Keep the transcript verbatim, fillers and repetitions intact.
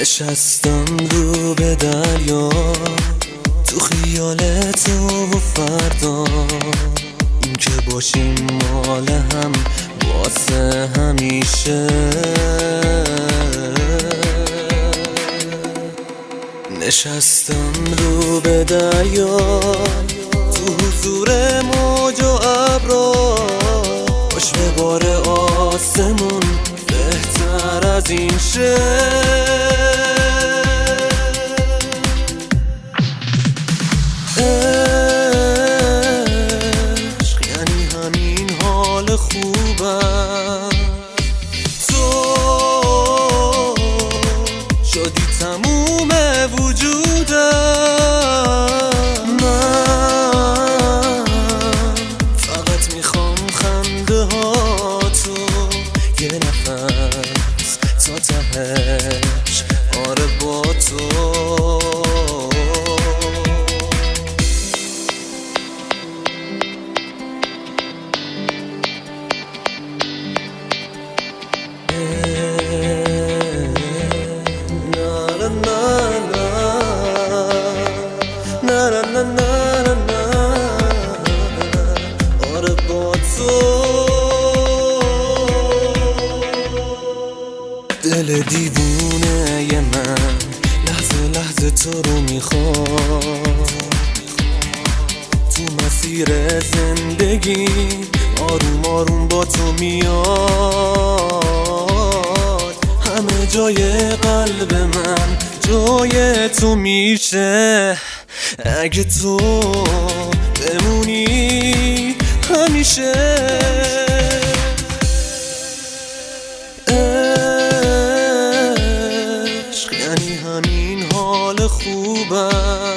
نشستم رو به دریا، تو خیال تو و فردا این که باشیم مال هم واسه همیشه. نشستم رو به دریا، تو حضور موج و ابرا، خوش به بار آسمون بهتر از این شه. عشق یعنی همین حال خوبم، تو شدی تموم وجودم. من فقط میخوام خنده ها تو یه نفس تا تهش، آره با تو. آره با تو. دل دیوونه ی من لحظه لحظه تو رو میخواد، تو مسیر زندگی آروم آروم با تو میاد. همه جای قلب من جای تو میشه، اگه تو بمونی همیشه. عشق یعنی همین حال خوبم،